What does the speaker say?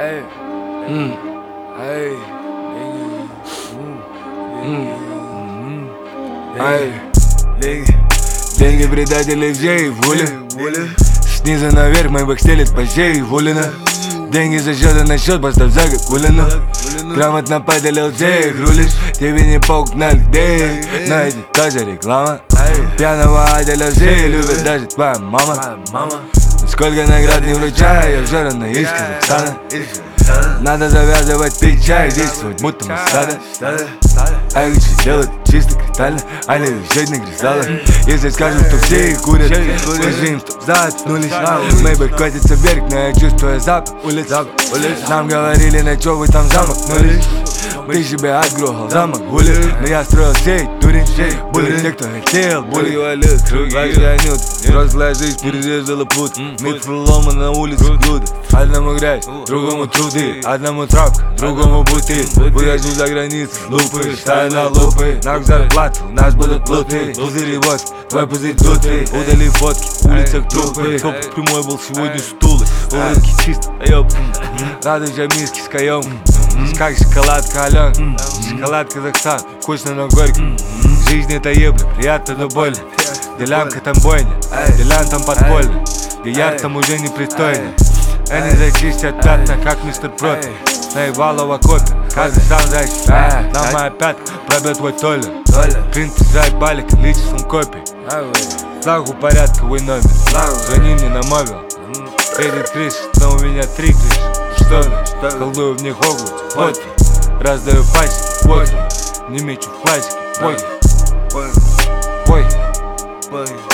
Деньги предателей взей в воле. Снизу наверх мой бэк стелит по сей Вулина. Деньги за счета на счет, поставь за Гулину. Грамотно поделил всех, рулишь. Тебе не погнали где. Но это тоже реклама. Пьяного Аделя все любят, даже твоя мама. Сколько наград не вручаю, я все равно из Казахстана. Надо завязывать пить чай, действовать будто мы стадо. А я хочу делать чисто кристально, а не висеть на кристаллах. Если скажут, что все их курят, скажи им, чтоб заткнулись. Мэйбэк катится вверх, но я чувствую запах улиц. Нам говорили, на чё вы там замахнулись. Ты себе отгрохал замок, гули. Но я строил сеть, дурень. Были те, кто хотел, боли валют круги. Нют, взрослая жизнь перерезала путь. Микролома на улице блюда. Одному грязь, другому труды. Одному травка, другому бутыль. Выезжу за границу, лупы, ставя на лупы. Нам зарплату, у нас будут плоты. Пузыри водки, твой пузырь дутый. Удали фотки, улицах трупы. Топ прямой был сегодня стулы. Улыбки чисто, ёп. Радуйся миски с каем. Как шоколадка Ален. Шоколад Казахстан, вкусно, но горько. Жизнь это ебля, приятно, но больно. Делянка там бойня, делян там подпольно. Гияр там уже непристойно. Они зачистят пятна, как мистер Проти. Наебало в окопе, каждый сам защищает. Нам моя пятка пробьет твой толер. Принт писает балик, личеством копий. Флагу порядка, вы номер. Звони мне на мобил. Едет крыша, но у меня 3 крыши. Что ли? Колдую в них Хогвартс, вот. Раздаю пачки, вот. Не мечу в пластике, пой.